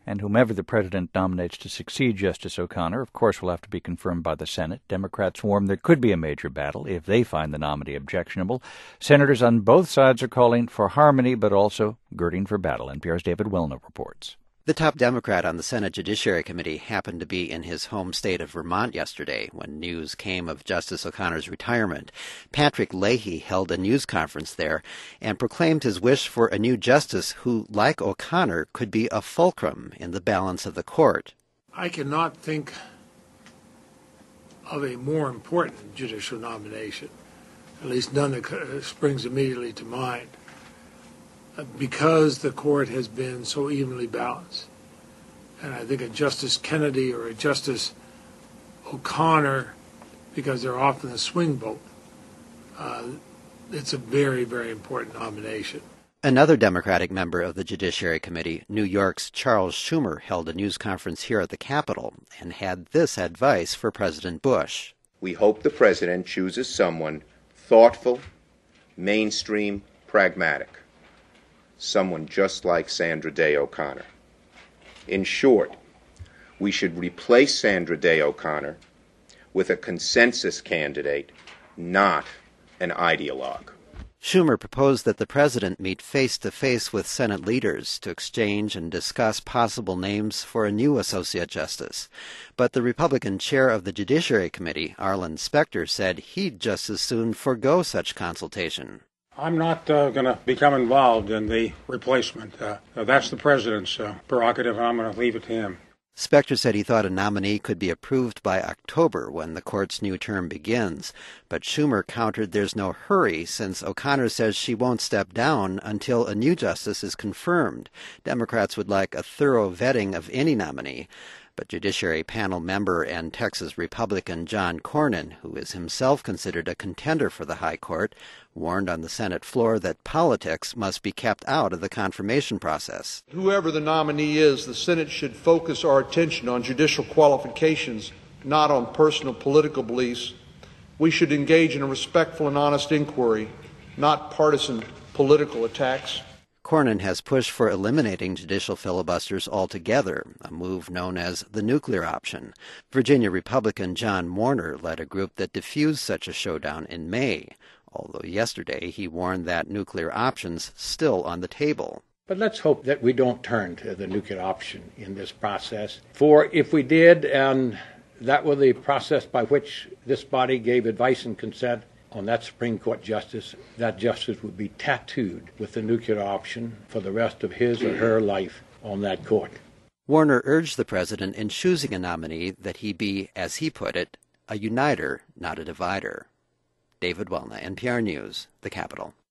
And whomever the president nominates to succeed Justice O'Connor, of course, will have to be confirmed by the Senate. Democrats warn there could be a major battle if they find the nominee objectionable. Senators on both sides are calling for harmony, but also girding for battle. NPR's David Wilner reports. The top Democrat on the Senate Judiciary Committee happened to be in his home state of Vermont yesterday when news came of Justice O'Connor's retirement. Patrick Leahy held a news conference there and proclaimed his wish for a new justice who, like O'Connor, could be a fulcrum in the balance of the court. I cannot think of a more important judicial nomination, at least none that springs immediately to mind, because the court has been so evenly balanced. And I think a Justice Kennedy or a Justice O'Connor, because they're often a swing vote, it's a very, very important nomination. Another Democratic member of the Judiciary Committee, New York's Charles Schumer, held a news conference here at the Capitol and had this advice for President Bush. We hope the president chooses someone thoughtful, mainstream, pragmatic. Someone just like Sandra Day O'Connor. In short, we should replace Sandra Day O'Connor with a consensus candidate, not an ideologue. Schumer proposed that the president meet face-to-face with Senate leaders to exchange and discuss possible names for a new associate justice. But the Republican chair of the Judiciary Committee, Arlen Specter, said he'd just as soon forgo such consultation. I'm not going to become involved in the replacement. That's the president's prerogative, and I'm going to leave it to him. Specter said he thought a nominee could be approved by October when the court's new term begins. But Schumer countered there's no hurry since O'Connor says she won't step down until a new justice is confirmed. Democrats would like a thorough vetting of any nominee. But Judiciary Panel member and Texas Republican John Cornyn, who is himself considered a contender for the high court, warned on the Senate floor that politics must be kept out of the confirmation process. Whoever the nominee is, the Senate should focus our attention on judicial qualifications, not on personal political beliefs. We should engage in a respectful and honest inquiry, not partisan political attacks. Cornyn has pushed for eliminating judicial filibusters altogether, a move known as the nuclear option. Virginia Republican John Warner led a group that diffused such a showdown in May, although yesterday he warned that nuclear option's still on the table. But let's hope that we don't turn to the nuclear option in this process. For if we did, and that were the process by which this body gave advice and consent on that Supreme Court justice, that justice would be tattooed with the nuclear option for the rest of his or her life on that court. Warner urged the president in choosing a nominee that he be, as he put it, a uniter, not a divider. David Wilner, NPR News, The Capitol.